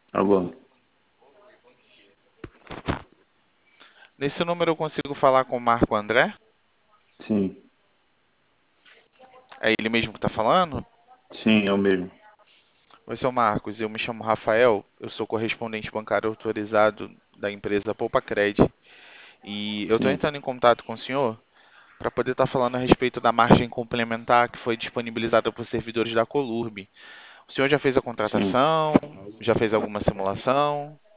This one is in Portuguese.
Alô? Nesse número eu consigo falar com o Marco André? Sim, É ele mesmo que está falando? sim, é o mesmo. Oi, seu Marcos, eu me chamo Rafael, eu sou correspondente bancário autorizado da empresa PoupaCred e eu estou Sim, entrando em contato com o senhor para poder estar falando a respeito da margem complementar que foi disponibilizada por servidores da Colurb. O senhor já fez a sim. contratação? Já fez alguma simulação?